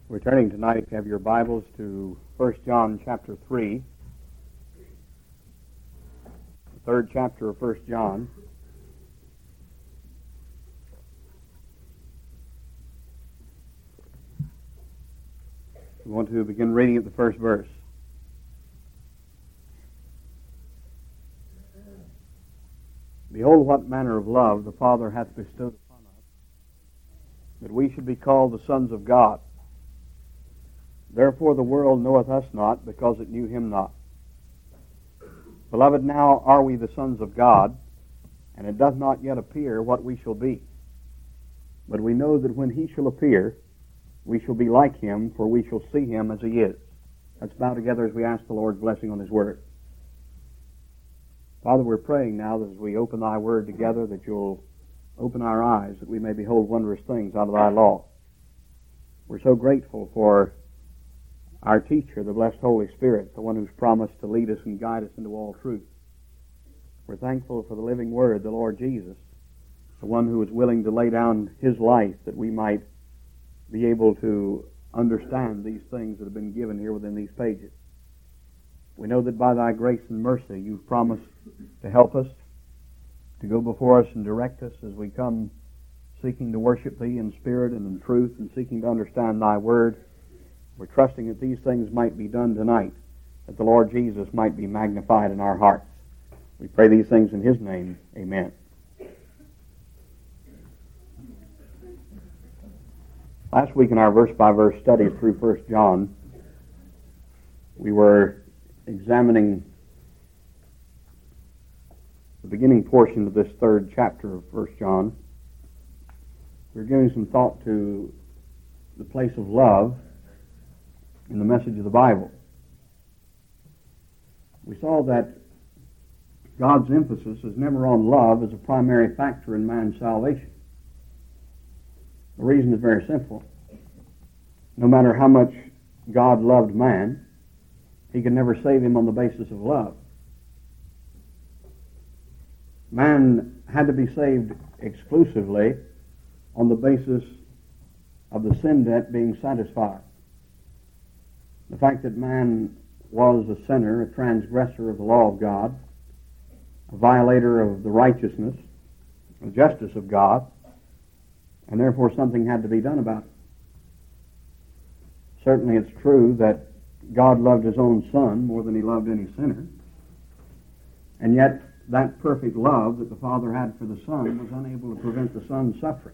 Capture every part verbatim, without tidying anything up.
We're turning tonight, if you have your Bibles, to First John chapter three. The third chapter of First John. We want to begin reading at the first verse. Behold, what manner of love the Father hath bestowed upon us, that we should be called the sons of God. Therefore the world knoweth us not, because it knew him not. Beloved, now are we the sons of God, and it doth not yet appear what we shall be. But we know that when he shall appear, we shall be like him, for we shall see him as he is. Let's bow together as we ask the Lord's blessing on his word. Father, we're praying now that as we open thy word together, that you'll open our eyes, that we may behold wondrous things out of thy law. We're so grateful for our teacher, the blessed Holy Spirit, the one who's promised to lead us and guide us into all truth. We're thankful for the living word, the Lord Jesus, the one who is willing to lay down his life that we might be able to understand these things that have been given here within these pages. We know that by thy grace and mercy you've promised to help us, to go before us and direct us as we come seeking to worship thee in spirit and in truth and seeking to understand thy word. We're trusting that these things might be done tonight, that the Lord Jesus might be magnified in our hearts. We pray these things in his name. Amen. Last week in our verse-by-verse study through First John, we were examining the beginning portion of this third chapter of First John. We were giving some thought to the place of love in the message of the Bible. We saw that God's emphasis is never on love as a primary factor in man's salvation. The reason is very simple. No matter how much God loved man, he could never save him on the basis of love. Man had to be saved exclusively on the basis of the sin debt being satisfied. The fact that man was a sinner, a transgressor of the law of God, a violator of the righteousness, the justice of God, and therefore something had to be done about it. Certainly it's true that God loved his own Son more than he loved any sinner, and yet that perfect love that the Father had for the Son was unable to prevent the Son's suffering.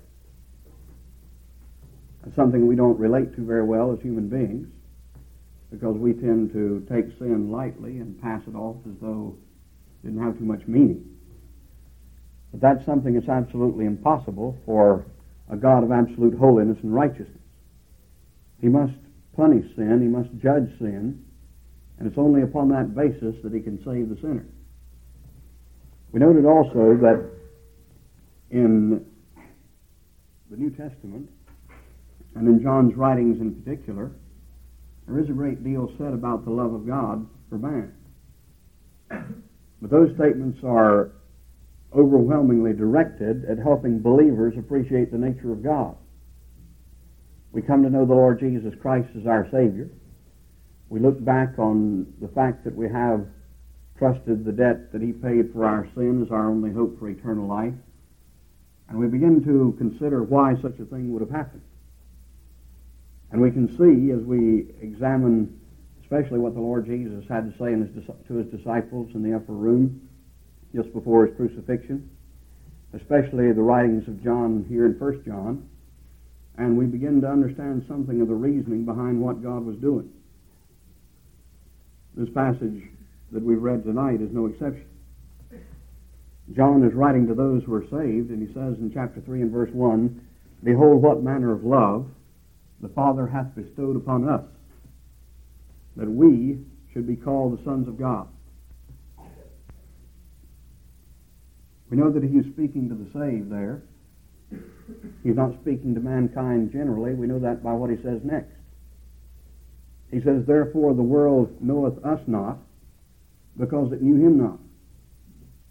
That's something we don't relate to very well as human beings, because we tend to take sin lightly and pass it off as though it didn't have too much meaning. But that's something that's absolutely impossible for a God of absolute holiness and righteousness. He must punish sin, he must judge sin, and it's only upon that basis that he can save the sinner. We noted also that in the New Testament, and in John's writings in particular, there is a great deal said about the love of God for man. But those statements are overwhelmingly directed at helping believers appreciate the nature of God. We come to know the Lord Jesus Christ as our Savior. We look back on the fact that we have trusted the debt that he paid for our sin as our only hope for eternal life. And we begin to consider why such a thing would have happened. And we can see as we examine especially what the Lord Jesus had to say in his, to his disciples in the upper room just before his crucifixion, especially the writings of John here in First John, and we begin to understand something of the reasoning behind what God was doing. This passage that we've read tonight is no exception. John is writing to those who are saved, and he says in chapter three and verse one, "Behold, what manner of love the Father hath bestowed upon us, that we should be called the sons of God." We know that he is speaking to the saved there. He's not speaking to mankind generally. We know that by what he says next. He says, "Therefore the world knoweth us not, because it knew him not."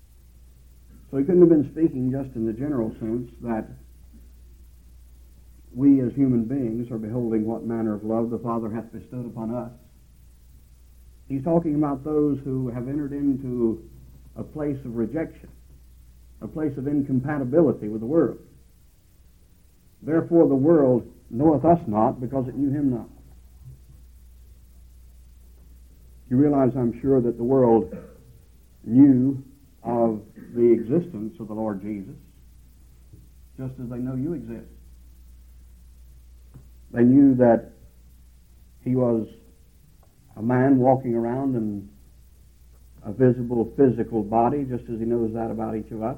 So he couldn't have been speaking just in the general sense that we as human beings are beholding what manner of love the Father hath bestowed upon us. He's talking about those who have entered into a place of rejection, a place of incompatibility with the world. Therefore the world knoweth us not, because it knew him not. You realize, I'm sure, that the world knew of the existence of the Lord Jesus, just as they know you exist. They knew that he was a man walking around in a visible physical body, just as he knows that about each of us.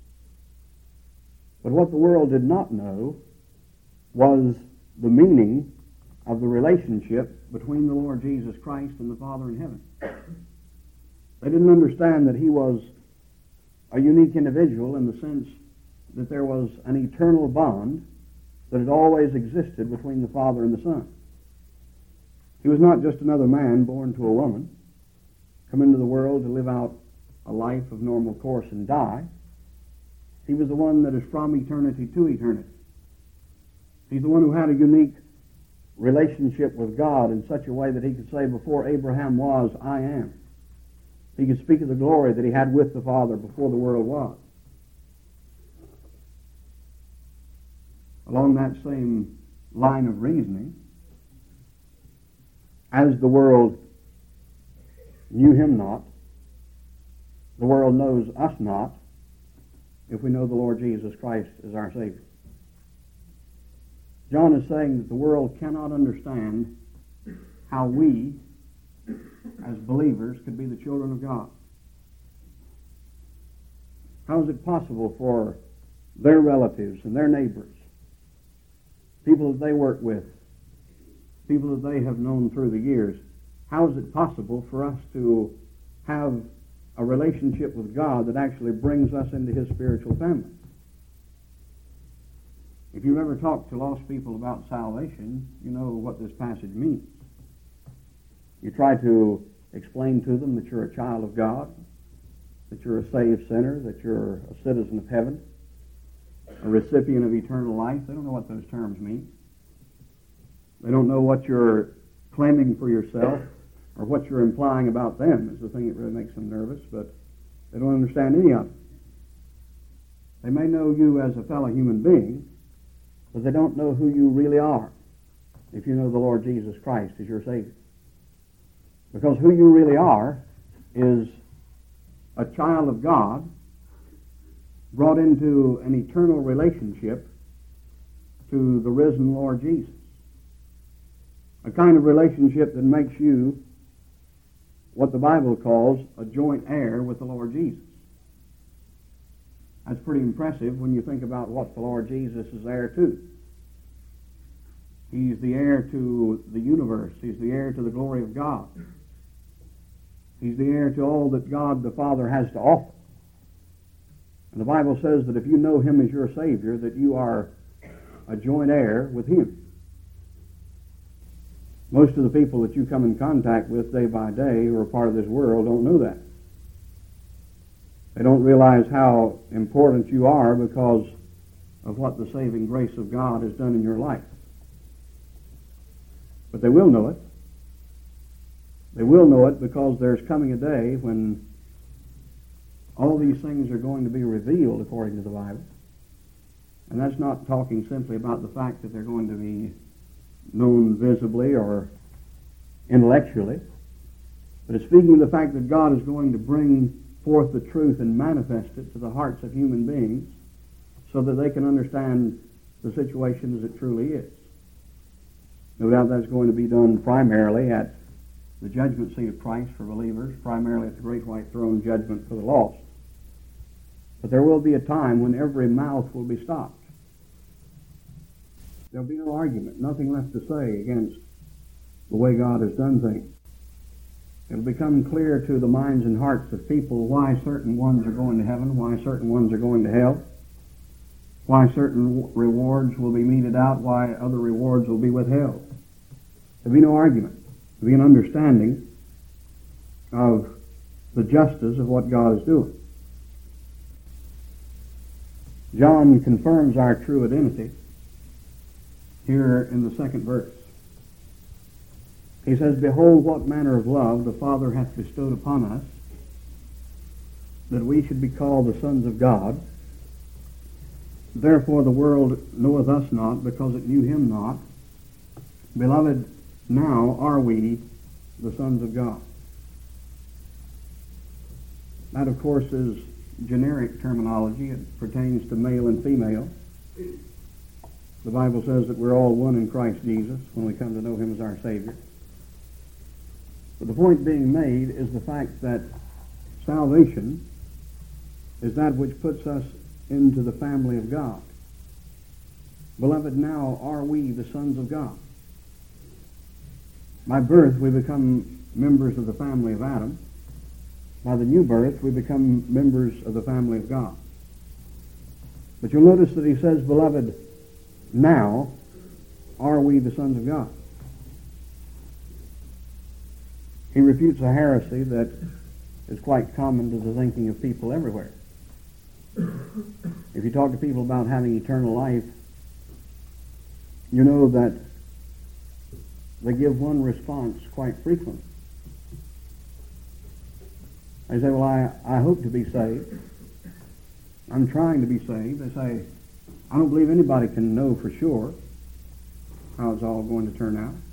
But what the world did not know was the meaning of the relationship between the Lord Jesus Christ and the Father in heaven. They didn't understand that he was a unique individual in the sense that there was an eternal bond that had always existed between the Father and the Son. He was not just another man born to a woman, come into the world to live out a life of normal course and die. He was the one that is from eternity to eternity. He's the one who had a unique relationship with God in such a way that he could say, before Abraham was, I am. He could speak of the glory that he had with the Father before the world was. Along that same line of reasoning, as the world knew him not, the world knows us not, if we know the Lord Jesus Christ as our Savior. John is saying that the world cannot understand how we, as believers, could be the children of God. How is it possible for their relatives and their neighbors, people that they work with, people that they have known through the years, how is it possible for us to have a relationship with God that actually brings us into his spiritual family? If you've ever talked to lost people about salvation, you know what this passage means. You try to explain to them that you're a child of God, that you're a saved sinner, that you're a citizen of heaven, a recipient of eternal life. They don't know what those terms mean. They don't know what you're claiming for yourself or what you're implying about them is the thing that really makes them nervous, but they don't understand any of it. They may know you as a fellow human being, but they don't know who you really are if you know the Lord Jesus Christ as your Savior. Because who you really are is a child of God brought into an eternal relationship to the risen Lord Jesus. A kind of relationship that makes you what the Bible calls a joint heir with the Lord Jesus. That's pretty impressive when you think about what the Lord Jesus is heir to. He's the heir to the universe. He's the heir to the glory of God. He's the heir to all that God the Father has to offer. And the Bible says that if you know him as your Savior, that you are a joint heir with him. Most of the people that you come in contact with day by day who are part of this world don't know that. They don't realize how important you are because of what the saving grace of God has done in your life. But they will know it. They will know it because there's coming a day when all these things are going to be revealed according to the Bible. And that's not talking simply about the fact that they're going to be known visibly or intellectually, but it's speaking of the fact that God is going to bring forth the truth and manifest it to the hearts of human beings so that they can understand the situation as it truly is. No doubt that's going to be done primarily at the judgment seat of Christ for believers, primarily at the great white throne judgment for the lost. But there will be a time when every mouth will be stopped. There'll be no argument, nothing left to say against the way God has done things. It'll become clear to the minds and hearts of people why certain ones are going to heaven, why certain ones are going to hell, why certain rewards will be meted out, why other rewards will be withheld. There'll be no argument. There'll be an understanding of the justice of what God is doing. John confirms our true identity here in the second verse. He says, "Behold, what manner of love the Father hath bestowed upon us, that we should be called the sons of God. Therefore the world knoweth us not, because it knew him not. Beloved, now are we the sons of God." That, of course, is generic terminology. It pertains to male and female. The Bible says that we're all one in Christ Jesus when we come to know him as our Savior. But the point being made is the fact that salvation is that which puts us into the family of God. Beloved, now are we the sons of God. By birth, we become members of the family of Adam. By the new birth, we become members of the family of God. But you'll notice that he says, "Beloved, now are we the sons of God." He refutes a heresy that is quite common to the thinking of people everywhere. If you talk to people about having eternal life, you know that they give one response quite frequently. They say, "Well, I, I hope to be saved. I'm trying to be saved." They say, "I don't believe anybody can know for sure how it's all going to turn out.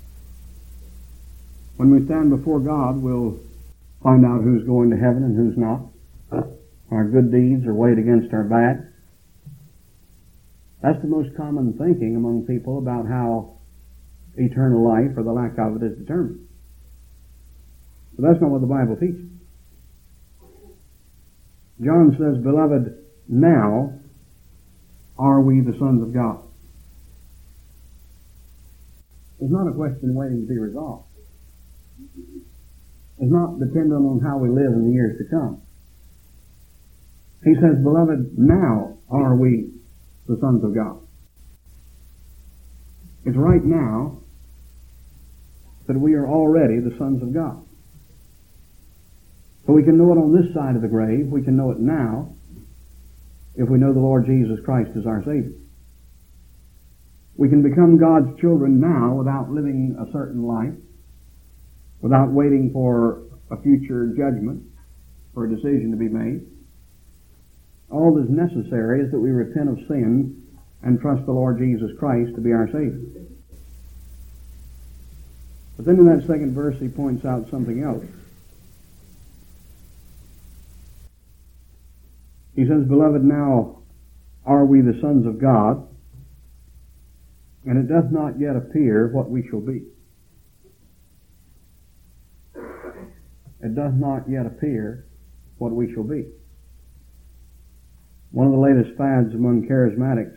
When we stand before God, we'll find out who's going to heaven and who's not. Our good deeds are weighed against our bad." That's the most common thinking among people about how eternal life, or the lack of it, is determined. But that's not what the Bible teaches. John says, "Beloved, now are we the sons of God." It's not a question waiting to be resolved. It's not dependent on how we live in the years to come. He says, "Beloved, now are we the sons of God." It's right now that we are already the sons of God. So we can know it on this side of the grave. We can know it now if we know the Lord Jesus Christ as our Savior. We can become God's children now without living a certain life, without waiting for a future judgment, for a decision to be made. All that is necessary is that we repent of sin and trust the Lord Jesus Christ to be our Savior. But then in that second verse he points out something else. He says, "Beloved, now are we the sons of God, and it doth not yet appear what we shall be." It doth not yet appear what we shall be. One of the latest fads among charismatics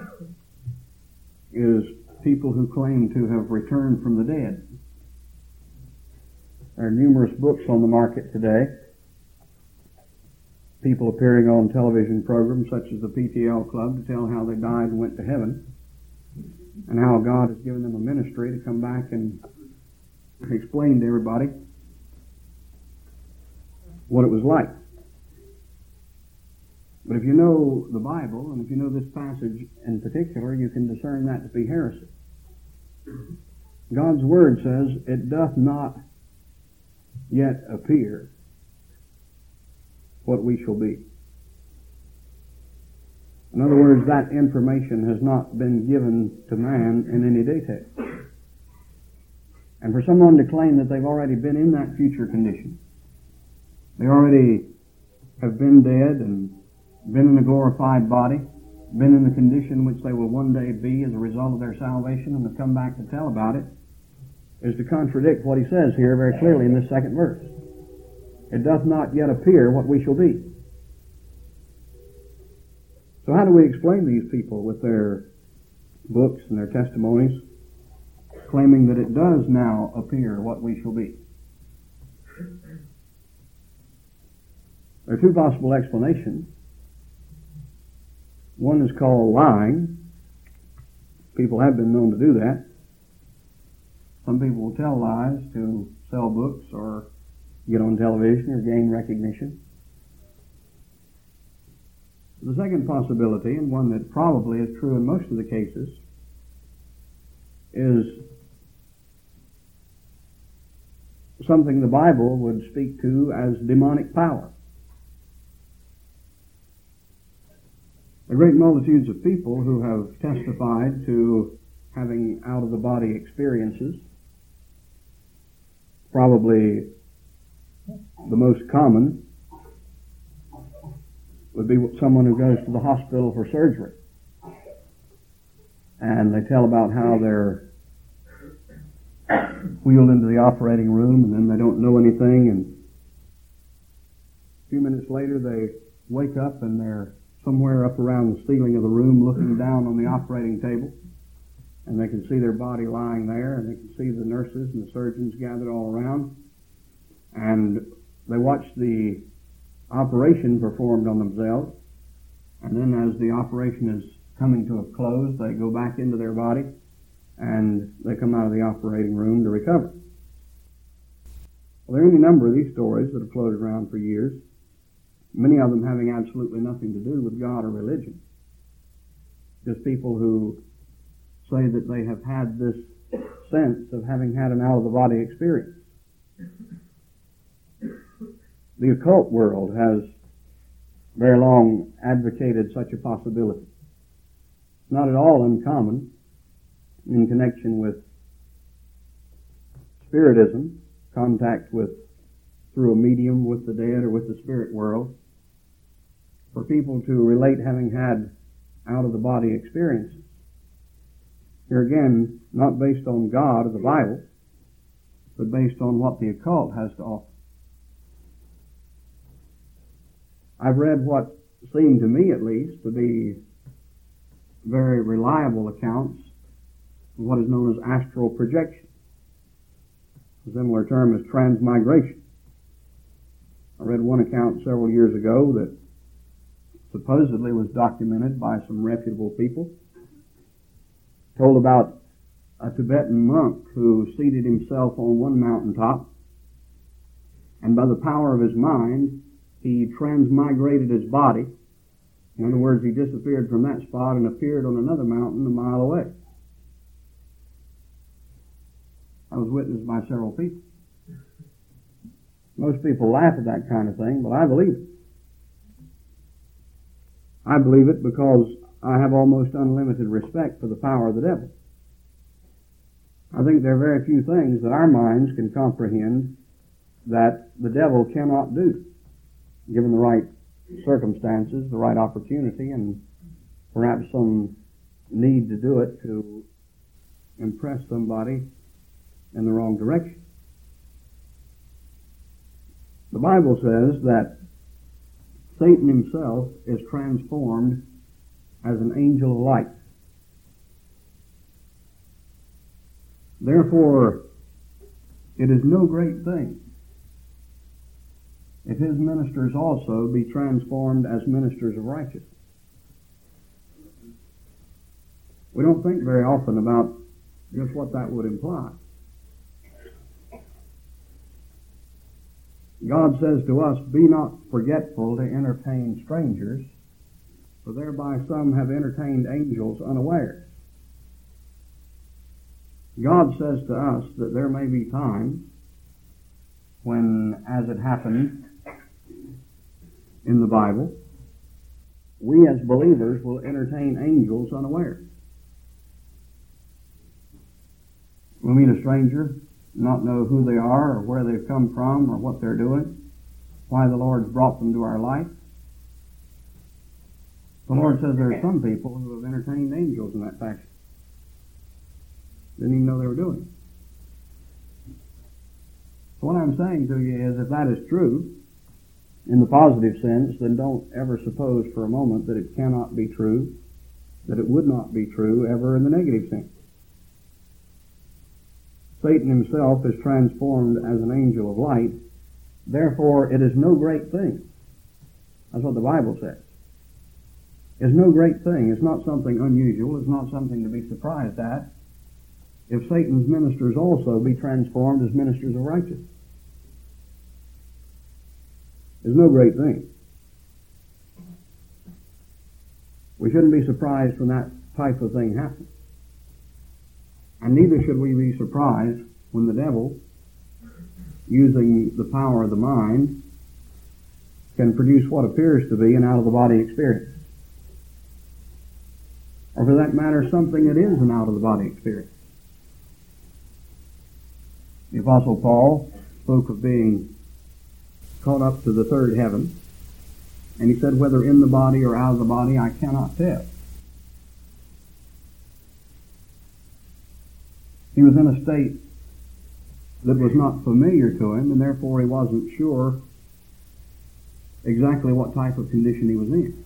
is people who claim to have returned from the dead. There are numerous books on the market today. People appearing on television programs such as the P T L Club to tell how they died and went to heaven, and how God has given them a ministry to come back and explain to everybody what it was like. But if you know the Bible, and if you know this passage in particular, you can discern that to be heresy. God's Word says, "It doth not yet appear what we shall be." In other words, that information has not been given to man in any detail. And for someone to claim that they've already been in that future condition, they already have been dead and been in a glorified body, been in the condition which they will one day be as a result of their salvation, and have come back to tell about it, is to contradict what he says here very clearly in this second verse. It doth not yet appear what we shall be. So how do we explain these people with their books and their testimonies, claiming that it does now appear what we shall be? There are two possible explanations. One is called lying. People have been known to do that. Some people will tell lies to sell books or get on television or gain recognition. The second possibility, and one that probably is true in most of the cases, is something the Bible would speak to as demonic power. The great multitudes of people who have testified to having out-of-the-body experiences, probably the most common would be someone who goes to the hospital for surgery. And they tell about how they're wheeled into the operating room, and then they don't know anything, and a few minutes later they wake up and they're somewhere up around the ceiling of the room looking down on the operating table, and they can see their body lying there, and they can see the nurses and the surgeons gathered all around, and they watch the operation performed on themselves, and then as the operation is coming to a close, they go back into their body, and they come out of the operating room to recover. Well, there are any number of these stories that have floated around for years, many of them having absolutely nothing to do with God or religion. Just people who say that they have had this sense of having had an out-of-the-body experience. The occult world has very long advocated such a possibility. It's not at all uncommon in connection with spiritism, contact with, through a medium with the dead or with the spirit world, for people to relate having had out-of-the-body experiences. Here again, not based on God or the Bible, but based on what the occult has to offer. I've read what seemed to me, at least, to be very reliable accounts of what is known as astral projection. A similar term is transmigration. I read one account several years ago that supposedly was documented by some reputable people. Told about a Tibetan monk who seated himself on one mountaintop, and by the power of his mind, he transmigrated his body. In other words, he disappeared from that spot and appeared on another mountain a mile away. I was witnessed by several people. Most people laugh at that kind of thing, but I believe it. I believe it because I have almost unlimited respect for the power of the devil. I think there are very few things that our minds can comprehend that the devil cannot do, given the right circumstances, the right opportunity, and perhaps some need to do it to impress somebody in the wrong direction. The Bible says that Satan himself is transformed as an angel of light. Therefore, it is no great thing if his ministers also be transformed as ministers of righteousness. We don't think very often about just what that would imply. God says to us, "Be not forgetful to entertain strangers, for thereby some have entertained angels unawares." God says to us that there may be times when, as it happened in the Bible, we as believers will entertain angels unawares. We'll meet a stranger, not know who they are or where they've come from or what they're doing, why the Lord's brought them to our life. The Lord says there are some people who have entertained angels in that fashion. Didn't even know they were doing it. So what I'm saying to you is, if that is true, in the positive sense, then don't ever suppose for a moment that it cannot be true, that it would not be true ever in the negative sense. Satan himself is transformed as an angel of light. Therefore, it is no great thing. That's what the Bible says. It's no great thing. It's not something unusual. It's not something to be surprised at if Satan's ministers also be transformed as ministers of righteousness. It's no great thing. We shouldn't be surprised when that type of thing happens. And neither should we be surprised when the devil, using the power of the mind, can produce what appears to be an out-of-the-body experience. Or for that matter, something that is an out-of-the-body experience. The Apostle Paul spoke of being caught up to the third heaven, and he said, whether in the body or out of the body, I cannot tell. He was in a state that was not familiar to him, and therefore he wasn't sure exactly what type of condition he was in.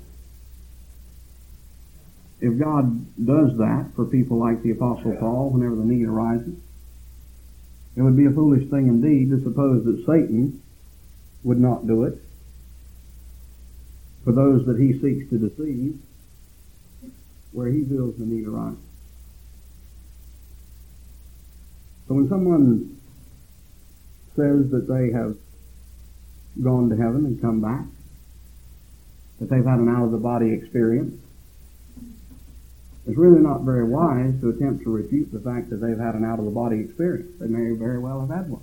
If God does that for people like the Apostle Paul whenever the need arises, it would be a foolish thing indeed to suppose that Satan would not do it for those that he seeks to deceive where he feels the need arises. So when someone says that they have gone to heaven and come back, that they've had an out-of-the-body experience, it's really not very wise to attempt to refute the fact that they've had an out-of-the-body experience. They may very well have had one.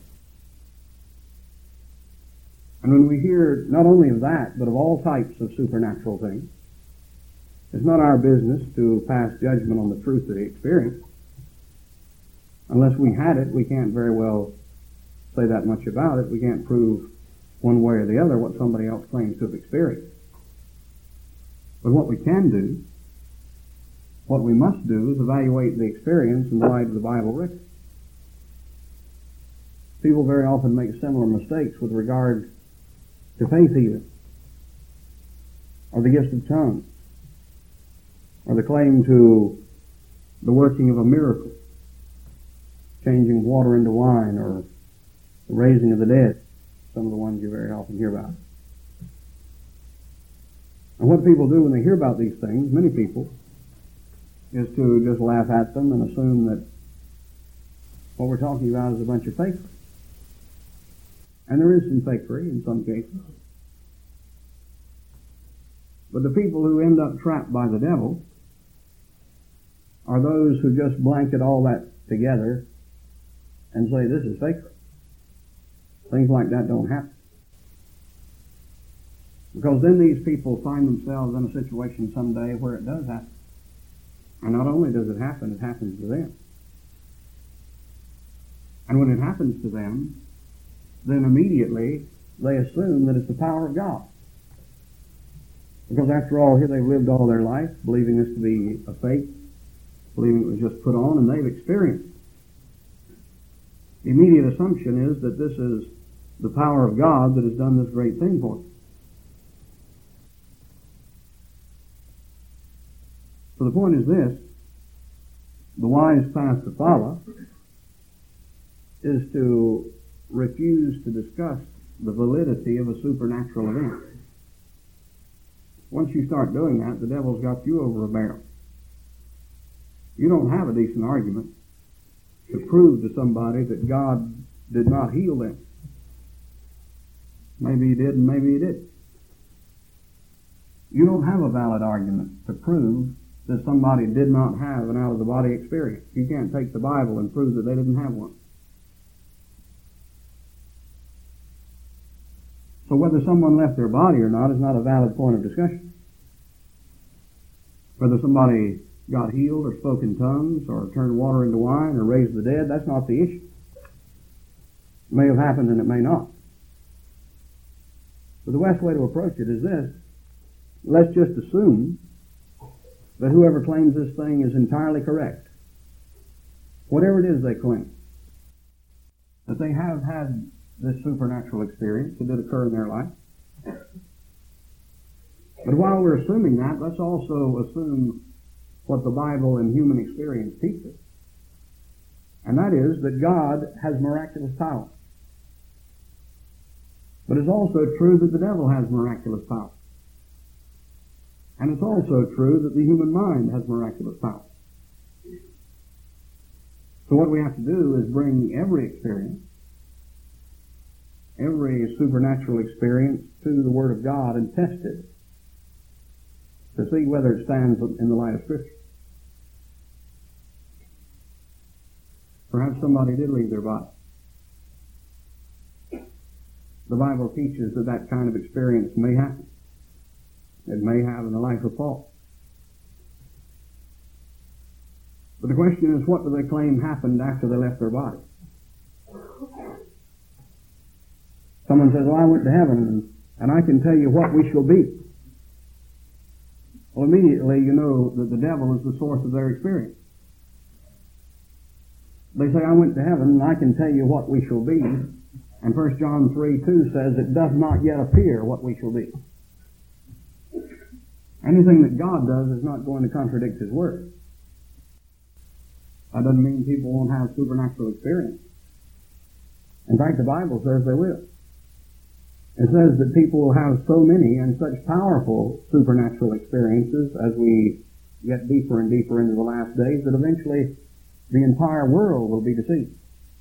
And when we hear not only of that, but of all types of supernatural things, it's not our business to pass judgment on the truth of the experience. Unless we had it, we can't very well say that much about it. We can't prove one way or the other what somebody else claims to have experienced. But what we can do, what we must do, is evaluate the experience in the light of the Bible record. People very often make similar mistakes with regard to faith healing, or the gift of tongues, or the claim to the working of a miracle, changing water into wine, or the raising of the dead, some of the ones you very often hear about. And what people do when they hear about these things, many people, is to just laugh at them and assume that what we're talking about is a bunch of fakery. And there is some fakery in some cases. But the people who end up trapped by the devil are those who just blanket all that together and say this is fakery. Things like that don't happen. Because then these people find themselves in a situation someday where it does happen. And not only does it happen, it happens to them. And when it happens to them, then immediately they assume that it's the power of God. Because after all, here they've lived all their life believing this to be a fake, believing it was just put on, and they've experienced it. The immediate assumption is that this is the power of God that has done this great thing for them. So the point is this: the wise path to follow is to refuse to discuss the validity of a supernatural event. Once you start doing that, the devil's got you over a barrel. You don't have a decent argument to prove to somebody that God did not heal them. Maybe he did and maybe he didn't. You don't have a valid argument to prove that somebody did not have an out-of-the-body experience. You can't take the Bible and prove that they didn't have one. So whether someone left their body or not is not a valid point of discussion. Whether somebody got healed or spoke in tongues or turned water into wine or raised the dead, that's not the issue. It may have happened and it may not. But the best way to approach it is this: let's just assume that whoever claims this thing is entirely correct. Whatever it is they claim, that they have had this supernatural experience that did occur in their life. But while we're assuming that, let's also assume what the Bible and human experience teaches. And that is that God has miraculous power. But it's also true that the devil has miraculous power. And it's also true that the human mind has miraculous power. So what we have to do is bring every experience, every supernatural experience, to the Word of God and test it to see whether it stands in the light of Scripture. Perhaps somebody did leave their body. The Bible teaches that that kind of experience may happen. It may have in the life of Paul. But the question is, what do they claim happened after they left their body? Someone says, well, I went to heaven, and, and I can tell you what we shall be. Well, immediately you know that the devil is the source of their experience. They say, I went to heaven, and I can tell you what we shall be. And First John three two says, it does not yet appear what we shall be. Anything that God does is not going to contradict His Word. That doesn't mean people won't have supernatural experience. In fact, the Bible says they will. It says that people will have so many and such powerful supernatural experiences as we get deeper and deeper into the last days that eventually the entire world will be deceived.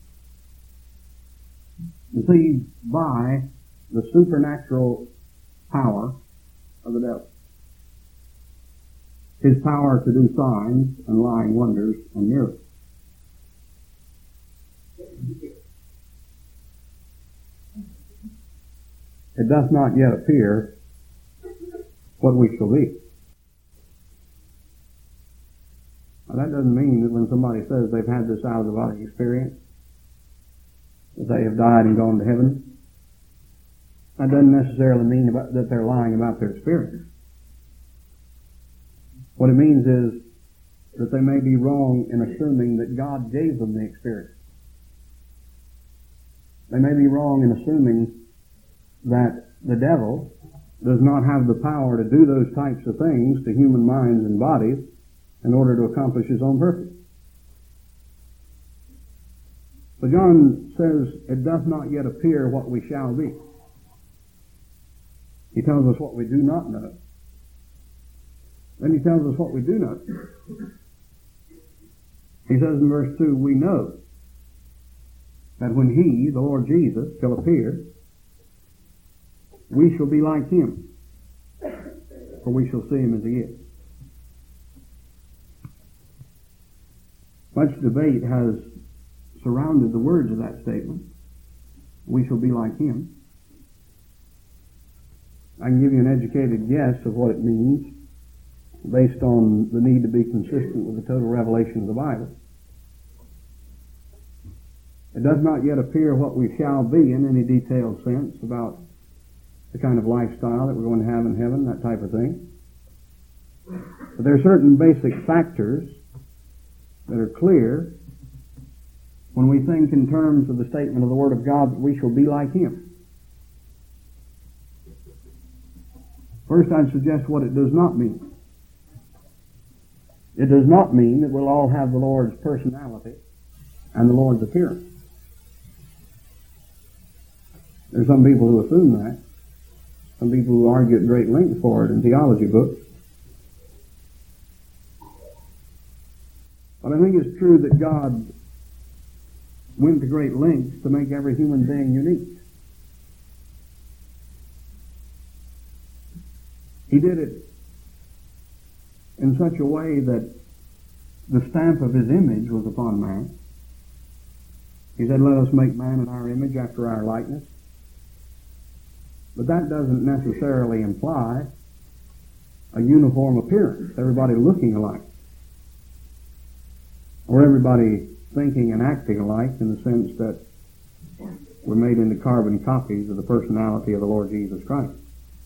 Deceived by the supernatural power of the devil. His power to do signs and lying wonders and miracles. It does not yet appear what we shall be. Now, that doesn't mean that when somebody says they've had this out-of-the-body experience, that they have died and gone to heaven. That doesn't necessarily mean about, that they're lying about their experience. What it means is that they may be wrong in assuming that God gave them the experience. They may be wrong in assuming that the devil does not have the power to do those types of things to human minds and bodies in order to accomplish his own purpose. So John says, it does not yet appear what we shall be. He tells us what we do not know. Then he tells us what we do know. He says in verse two, we know that when He, the Lord Jesus, shall appear, we shall be like Him, for we shall see Him as He is. Much debate has surrounded the words of that statement. We shall be like Him. I can give you an educated guess of what it means based on the need to be consistent with the total revelation of the Bible. It does not yet appear what we shall be in any detailed sense about the kind of lifestyle that we're going to have in heaven, that type of thing. But there are certain basic factors that are clear when we think in terms of the statement of the Word of God that we shall be like Him. First, I'd suggest what it does not mean. It does not mean that we'll all have the Lord's personality and the Lord's appearance. There are some people who assume that. Some people who argue at great length for it in theology books. But I think it's true that God went to great lengths to make every human being unique. He did it in such a way that the stamp of His image was upon man. He said, let us make man in our image after our likeness. But that doesn't necessarily imply a uniform appearance, everybody looking alike, or everybody thinking and acting alike in the sense that we're made into carbon copies of the personality of the Lord Jesus Christ.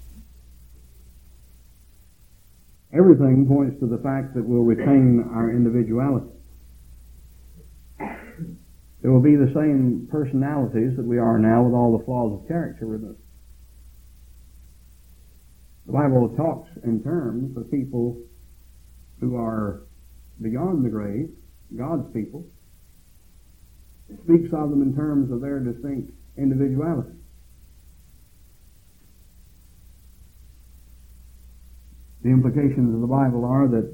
Everything points to the fact that we'll retain our individuality. There will be the same personalities that we are now with all the flaws of character removed. The Bible talks in terms of people who are beyond the grave, God's people. It speaks of them in terms of their distinct individuality. The implications of the Bible are that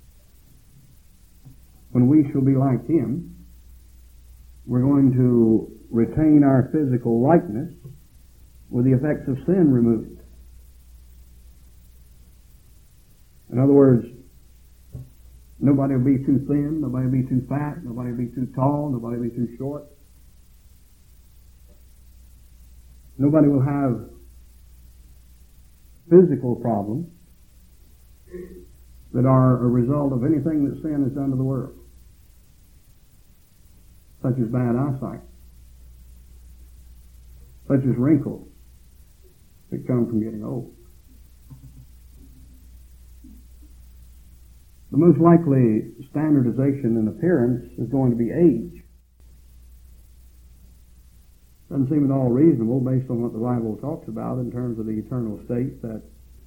when we shall be like Him, we're going to retain our physical likeness with the effects of sin removed. In other words, Nobody will be too thin, nobody will be too fat, nobody will be too tall, nobody will be too short. Nobody will have physical problems that are a result of anything that sin has done to the world, such as bad eyesight, such as wrinkles that come from getting old. The most likely standardization in appearance is going to be age. Doesn't seem at all reasonable based on what the Bible talks about in terms of the eternal state, that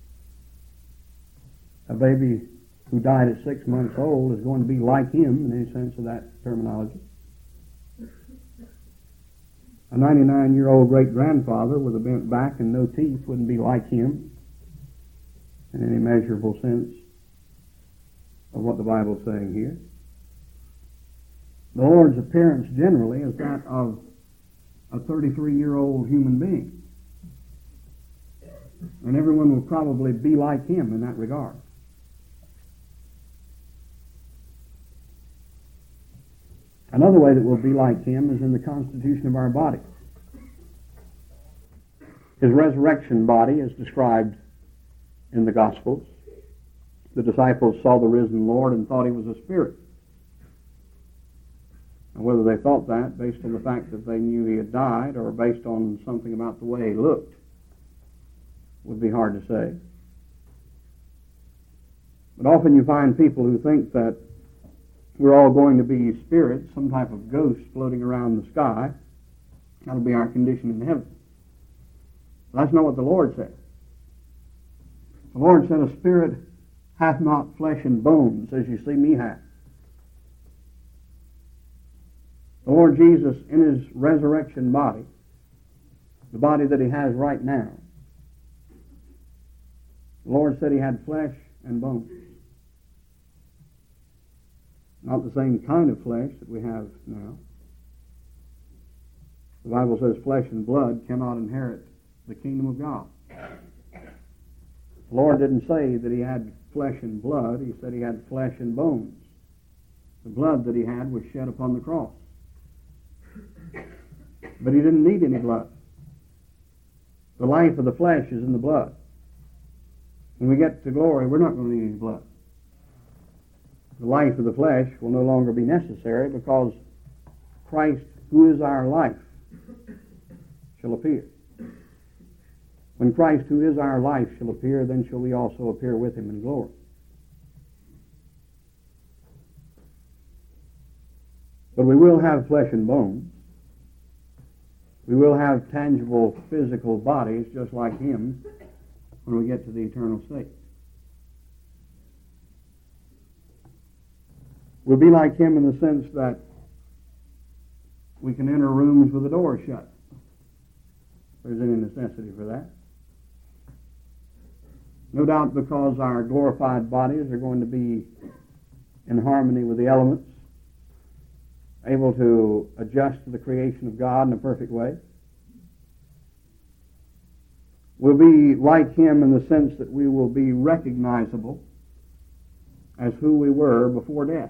a baby who died at six months old is going to be like him in any sense of that terminology. A ninety-nine-year-old great-grandfather with a bent back and no teeth wouldn't be like him in any measurable sense of what the Bible is saying here. The Lord's appearance generally is that of a thirty-three-year-old human being. And everyone will probably be like him in that regard. Another way that we'll be like him is in the constitution of our body. His resurrection body is described in the Gospels. The disciples saw the risen Lord and thought he was a spirit. And whether they thought that based on the fact that they knew he had died or based on something about the way he looked would be hard to say. But often you find people who think that we're all going to be spirits, some type of ghost floating around the sky. That'll be our condition in heaven. That's not what the Lord said. The Lord said, a spirit hath not flesh and bones, as you see me have. The Lord Jesus, in his resurrection body, the body that he has right now, the Lord said he had flesh and bones. Not the same kind of flesh that we have now. The Bible says flesh and blood cannot inherit the kingdom of God. The Lord didn't say that he had flesh and blood. He said he had flesh and bones. The blood that he had was shed upon the cross. But he didn't need any blood. The life of the flesh is in the blood. When we get to glory, we're not going to need any blood. The life of the flesh will no longer be necessary because Christ, who is our life, shall appear. When Christ, who is our life, shall appear, then shall we also appear with him in glory. But we will have flesh and bones. We will have tangible physical bodies just like him when we get to the eternal state. We'll be like him in the sense that we can enter rooms with the door shut. If there's any necessity for that. No doubt because our glorified bodies are going to be in harmony with the elements, able to adjust to the creation of God in a perfect way. We'll be like him in the sense that we will be recognizable as who we were before death.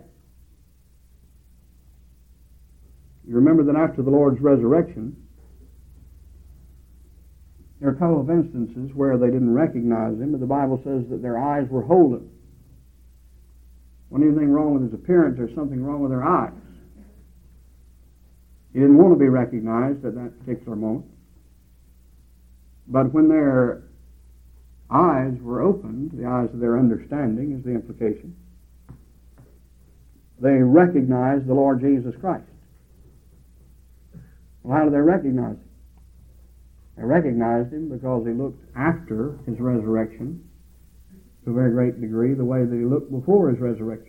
You remember that after the Lord's resurrection, there are a couple of instances where they didn't recognize him, but the Bible says that their eyes were holden. Wasn't anything wrong with his appearance, there's something wrong with their eyes. He didn't want to be recognized at that particular moment. But when their eyes were opened, the eyes of their understanding is the implication, they recognized the Lord Jesus Christ. Well, how do they recognize him? They recognized him because he looked after his resurrection to a very great degree the way that he looked before his resurrection.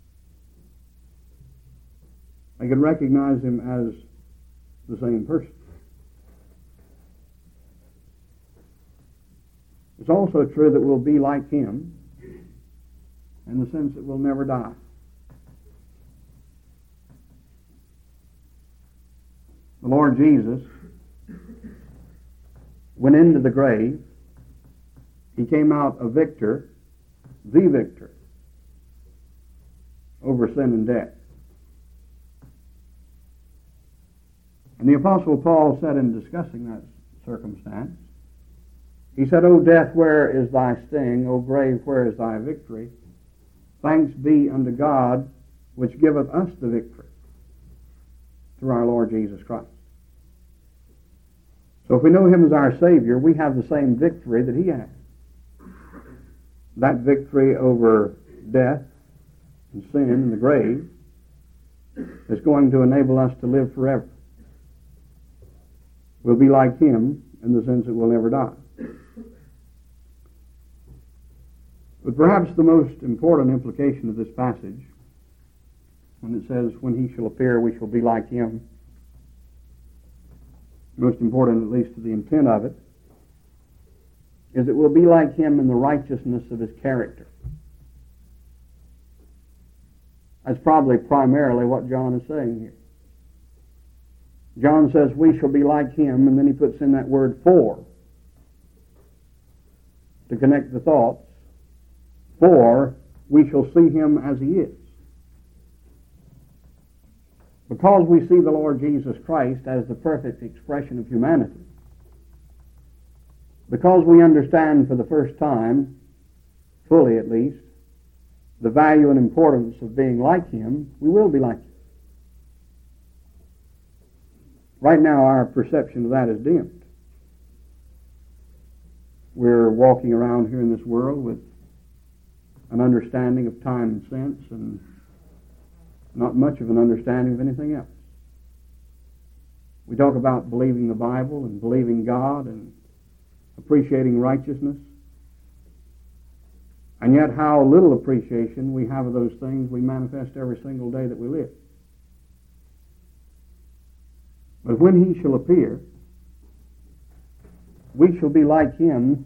They could recognize him as the same person. It's also true that we'll be like him in the sense that we'll never die. The Lord Jesus went into the grave. He came out a victor, the victor. over sin and death. And the Apostle Paul said in discussing that circumstance, he said, O death, where is thy sting? O grave, where is thy victory? Thanks be unto God, which giveth us the victory through our Lord Jesus Christ. So if we know him as our Savior, we have the same victory that he has. That victory over death and sin and the grave is going to enable us to live forever. We'll be like him in the sense that we'll never die. But perhaps the most important implication of this passage, when it says, when he shall appear, we shall be like him, most important at least to the intent of it, is that we'll be like him in the righteousness of his character. That's probably primarily what John is saying here. John says we shall be like him, and then he puts in that word for to connect the thoughts. For we shall see him as he is. Because we see the Lord Jesus Christ as the perfect expression of humanity, because we understand for the first time, fully at least, the value and importance of being like him, we will be like him. Right now our perception of that is dimmed. We're walking around here in this world with an understanding of time and sense and not much of an understanding of anything else. We talk about believing the Bible and believing God and appreciating righteousness, and yet how little appreciation we have of those things we manifest every single day that we live. But when he shall appear, we shall be like him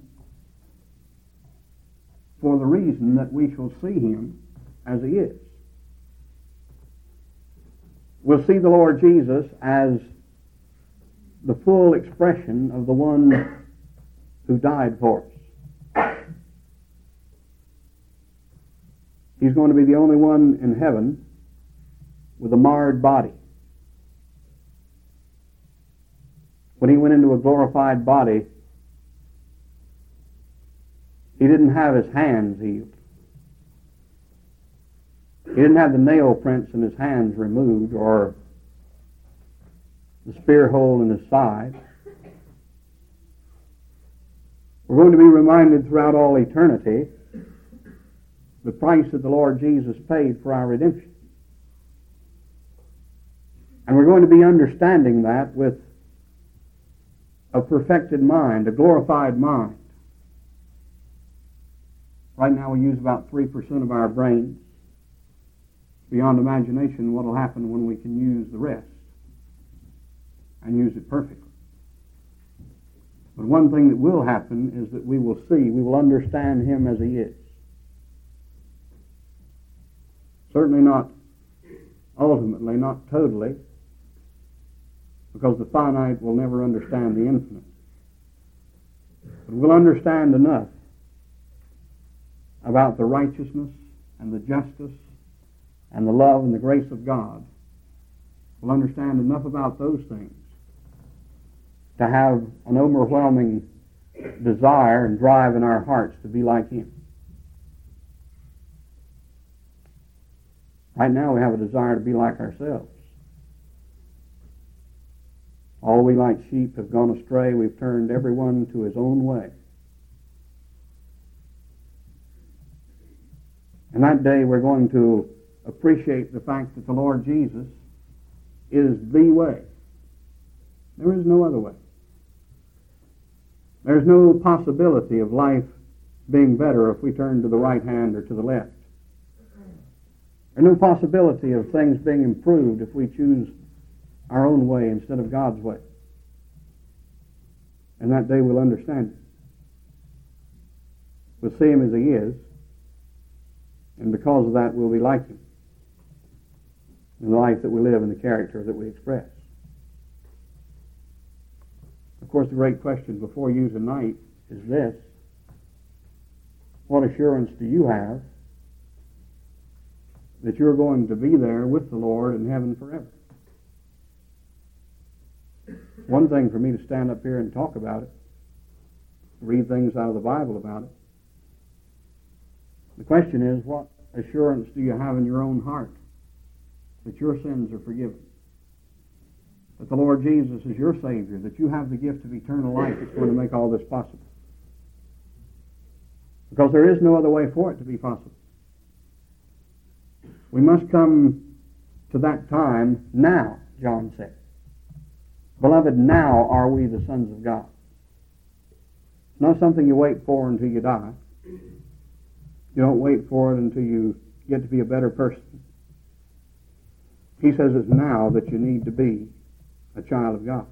for the reason that we shall see him as he is. We'll see the Lord Jesus as the full expression of the one who died for us. He's going to be the only one in heaven with a marred body. When he went into a glorified body, he didn't have his hands healed. He didn't have the nail prints in his hands removed or the spear hole in his side. We're going to be reminded throughout all eternity the price that the Lord Jesus paid for our redemption. And we're going to be understanding that with a perfected mind, a glorified mind. Right now we use about three percent of our brains. Beyond imagination what will happen when we can use the rest and use it perfectly. But one thing that will happen is that we will see, we will understand him as he is. Certainly not ultimately, not totally, because the finite will never understand the infinite. But we'll understand enough about the righteousness and the justice and the love and the grace of God. We'll understand enough about those things to have an overwhelming desire and drive in our hearts to be like him. Right now we have a desire to be like ourselves. All we like sheep have gone astray. We've turned everyone to his own way. And that day we're going to appreciate the fact that the Lord Jesus is the way. There is no other way. There's no possibility of life being better if we turn to the right hand or to the left. There's no possibility of things being improved if we choose our own way instead of God's way. And that day we'll understand it. We'll see him as he is, and because of that we'll be like him in the life that we live and the character that we express. Of course, the great question before you tonight is this: what assurance do you have that you're going to be there with the Lord in heaven forever. It's one thing for me to stand up here and talk about it, read things out of the Bible about it. The question is, what assurance do you have in your own heart that your sins are forgiven? That the Lord Jesus is your Savior, that you have the gift of eternal life that's going to make all this possible. Because there is no other way for it to be possible. We must come to that time now, John said. Beloved, now are we the sons of God. It's not something you wait for until you die. You don't wait for it until you get to be a better person. He says it's now that you need to be a child of God.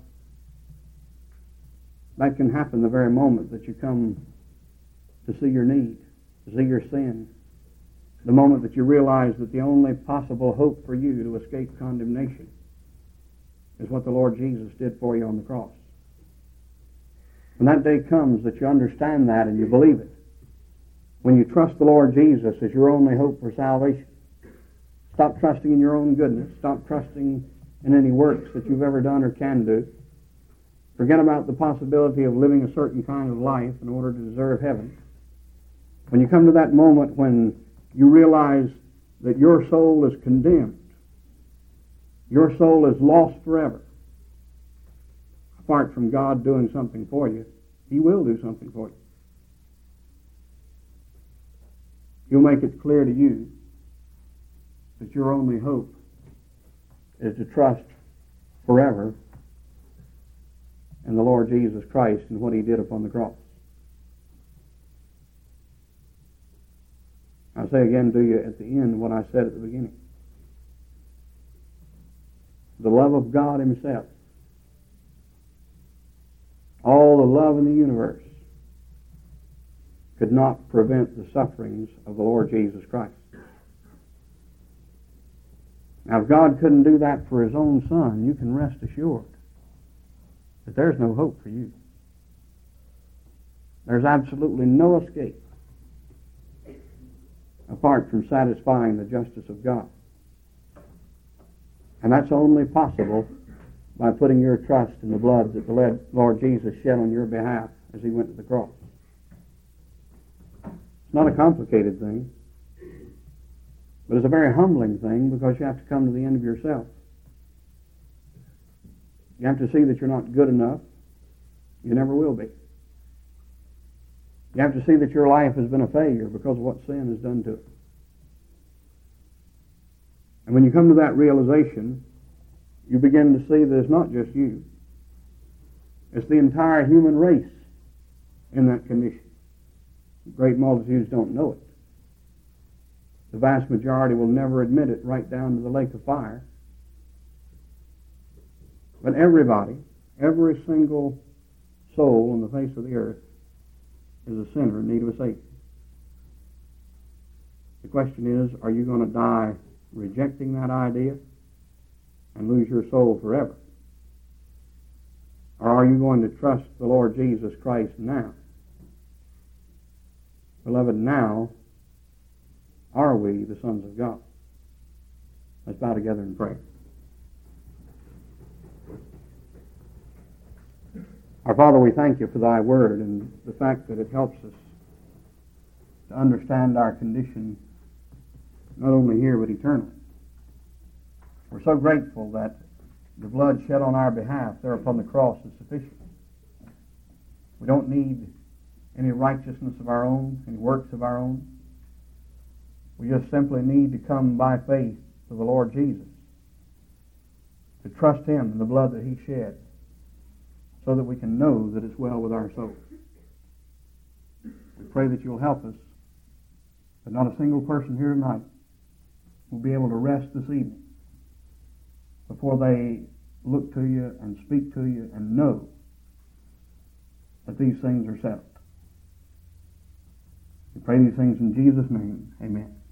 That can happen the very moment that you come to see your need, to see your sin, the moment that you realize that the only possible hope for you to escape condemnation is what the Lord Jesus did for you on the cross. When that day comes that you understand that and you believe it, when you trust the Lord Jesus as your only hope for salvation, stop trusting in your own goodness, stop trusting in any works that you've ever done or can do. Forget about the possibility of living a certain kind of life in order to deserve heaven. When you come to that moment when you realize that your soul is condemned, your soul is lost forever, apart from God doing something for you, He will do something for you. He'll make it clear to you that your only hope is to trust forever in the Lord Jesus Christ and what He did upon the cross. I'll say again to you at the end what I said at the beginning. The love of God Himself, all the love in the universe, could not prevent the sufferings of the Lord Jesus Christ. Now, if God couldn't do that for His own Son, you can rest assured that there's no hope for you. There's absolutely no escape apart from satisfying the justice of God. And that's only possible by putting your trust in the blood that the Lord Jesus shed on your behalf as He went to the cross. It's not a complicated thing, but it's a very humbling thing because you have to come to the end of yourself. You have to see that you're not good enough. You never will be. You have to see that your life has been a failure because of what sin has done to it. And when you come to that realization, you begin to see that it's not just you. It's the entire human race in that condition. Great multitudes don't know it. The vast majority will never admit it, right down to the lake of fire. But everybody, every single soul on the face of the earth is a sinner in need of a Savior. The question is, are you going to die rejecting that idea and lose your soul forever? Or are you going to trust the Lord Jesus Christ now? Beloved, now are we the sons of God. Let's bow together in prayer. Our Father, we thank You for Thy Word and the fact that it helps us to understand our condition not only here but eternally. We're so grateful that the blood shed on our behalf there upon the cross is sufficient. We don't need any righteousness of our own, any works of our own. We just simply need to come by faith to the Lord Jesus, to trust Him in the blood that He shed, so that we can know that it's well with our soul. We pray that You'll help us, that not a single person here tonight will be able to rest this evening before they look to You and speak to You and know that these things are settled. We pray these things in Jesus' name. Amen.